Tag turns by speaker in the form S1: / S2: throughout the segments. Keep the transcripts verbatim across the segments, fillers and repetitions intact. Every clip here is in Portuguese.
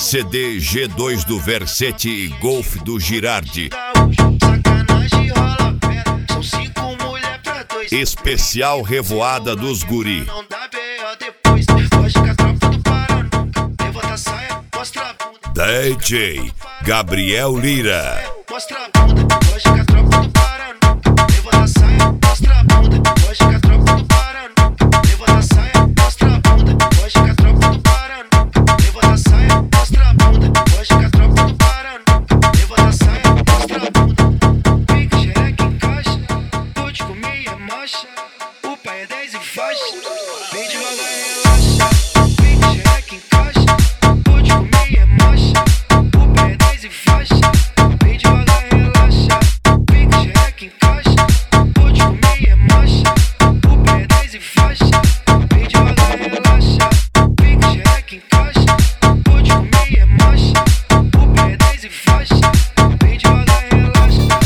S1: C D G dois do Versetti e Golf do Girardi. Especial Revoada dos Guri. D J Gabriel Lira.
S2: O pai é dez e faixa, vem devagar e relaxa. Vem que xereca encaixa, tô de comer é marcha. O pai é dez e faixa, vem devagar e relaxa. Vem que xereca encaixa, tô de comer é marcha. O pai é dez e faixa, vem devagar e relaxa. Vem que xereca encaixa, tô de comer é marcha. O pai é dez e faixa, vem devagar e relaxa.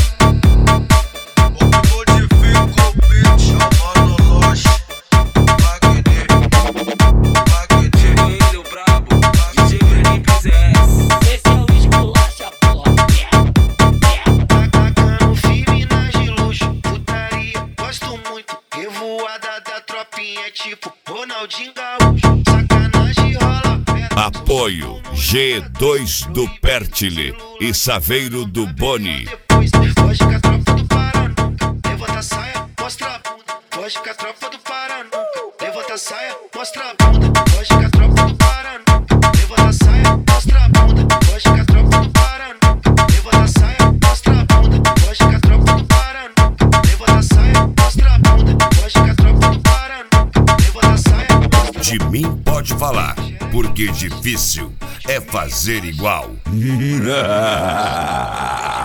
S2: É tipo Ronaldinho Gaúcho, sacanagem rola.
S1: Apoio G dois do Pertile e Saveiro do Boni.
S2: Depois, foge com a tropa do Paraná. Levanta a saia, mostra a bunda. Foge com a tropa do Paraná. Levanta a saia, mostra a bunda. Foge com a tropa do Paraná. Levanta a saia, mostra a bunda. Foge com a tropa do Paraná. Levanta a saia, mostra a bunda. Foge com a tropa do Paraná. Levanta a saia, mostra a bunda. Foge com a tropa do Paraná.
S1: De mim pode falar, porque difícil é fazer igual.